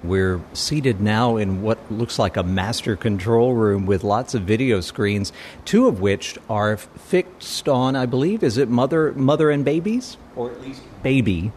We're seated now in what looks like a master control room with lots of video screens, two of which are fixed on, I believe, is it mother and babies? Or at least baby.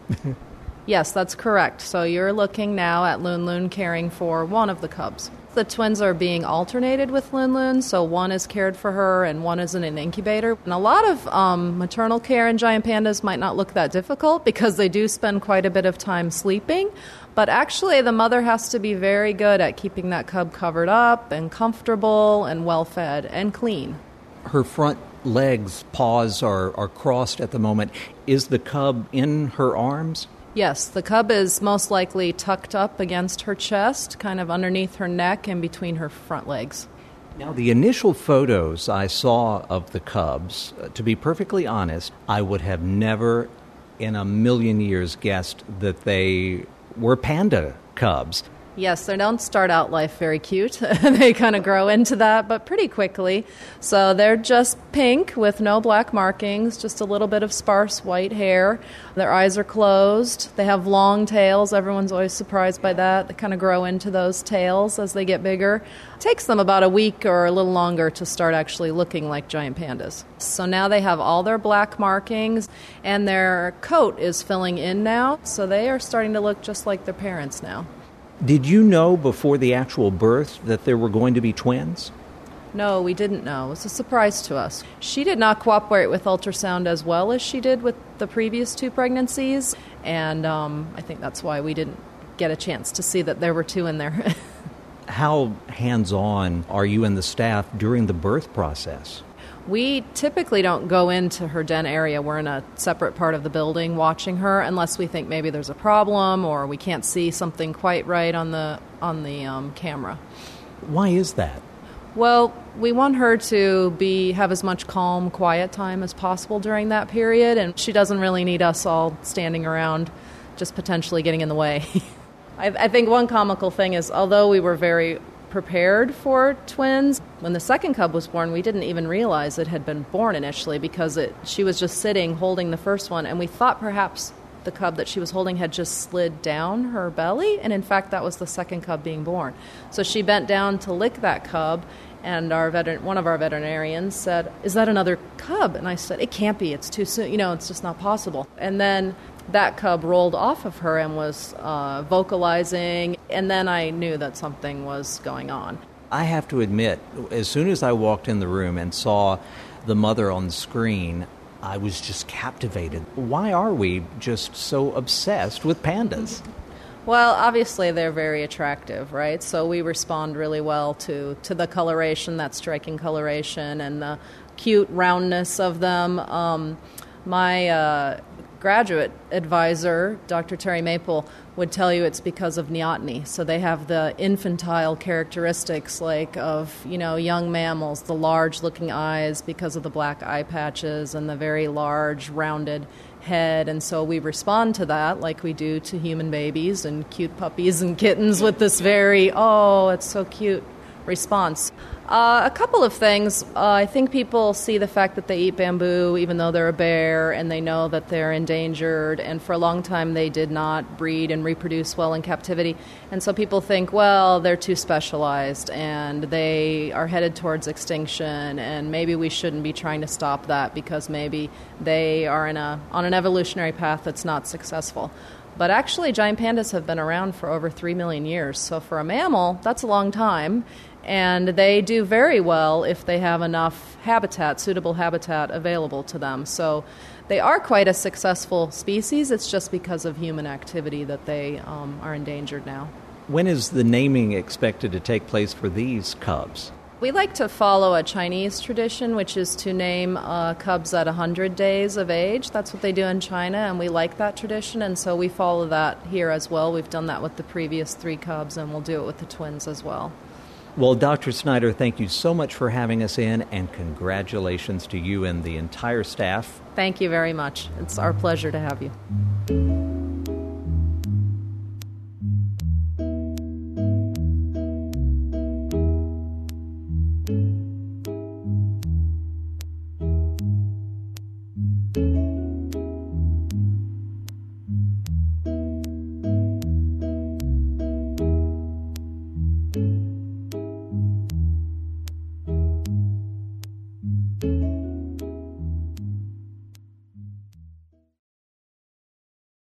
Yes, that's correct. So you're looking now at Loon Loon caring for one of the cubs. The twins are being alternated with Loon Loon, so one is cared for her and one is in an incubator. And a lot of maternal care in giant pandas might not look that difficult because they do spend quite a bit of time sleeping. But actually, the mother has to be very good at keeping that cub covered up and comfortable and well-fed and clean. Her front legs, paws are crossed at the moment. Is the cub in her arms? Yes, the cub is most likely tucked up against her chest, kind of underneath her neck and between her front legs. Now, the initial photos I saw of the cubs, to be perfectly honest, I would have never in a million years guessed that they were panda cubs. Yes, they don't start out life very cute. They kind of grow into that, but pretty quickly. So they're just pink with no black markings, just a little bit of sparse white hair. Their eyes are closed. They have long tails. Everyone's always surprised by that. They kind of grow into those tails as they get bigger. It takes them about a week or a little longer to start actually looking like giant pandas. So now they have all their black markings, and their coat is filling in now. So they are starting to look just like their parents now. Did you know before the actual birth that there were going to be twins? No, we didn't know. It was a surprise to us. She did not cooperate with ultrasound as well as she did with the previous two pregnancies, and I think that's why we didn't get a chance to see that there were two in there. How hands-on are you and the staff during the birth process? We typically don't go into her den area. We're in a separate part of the building watching her unless we think maybe there's a problem or we can't see something quite right on the camera. Why is that? Well, we want her to have as much calm, quiet time as possible during that period, and she doesn't really need us all standing around just potentially getting in the way. I think one comical thing is, although we were very prepared for twins, when the second cub was born, we didn't even realize it had been born initially because she was just sitting holding the first one, and we thought perhaps the cub that she was holding had just slid down her belly, and in fact that was the second cub being born. So she bent down to lick that cub, and one of our veterinarians said, "Is that another cub?" And I said, "It can't be, it's too soon, it's just not possible." And then that cub rolled off of her and was vocalizing, and then I knew that something was going on. I have to admit, as soon as I walked in the room and saw the mother on the screen, I was just captivated. Why are we just so obsessed with pandas? Well, obviously they're very attractive, right? So we respond really well to the coloration, that striking coloration, and the cute roundness of them. My graduate advisor, Dr. Terry Maple, would tell you it's because of neoteny. So they have the infantile characteristics like of, young mammals, the large-looking eyes because of the black eye patches and the very large, rounded head. And so we respond to that like we do to human babies and cute puppies and kittens with this very, oh, it's so cute response. A couple of things. I think people see the fact that they eat bamboo even though they're a bear, and they know that they're endangered, and for a long time they did not breed and reproduce well in captivity. And so people think, well, they're too specialized and they are headed towards extinction, and maybe we shouldn't be trying to stop that because maybe they are on an evolutionary path that's not successful. But actually, giant pandas have been around for over 3 million years. So for a mammal, that's a long time. And they do very well if they have enough suitable habitat available to them. So they are quite a successful species. It's just because of human activity that they are endangered now. When is the naming expected to take place for these cubs? We like to follow a Chinese tradition, which is to name cubs at 100 days of age. That's what they do in China, and we like that tradition, and so we follow that here as well. We've done that with the previous 3 cubs, and we'll do it with the twins as well. Well, Dr. Snyder, thank you so much for having us in, and congratulations to you and the entire staff. Thank you very much. It's our pleasure to have you. you.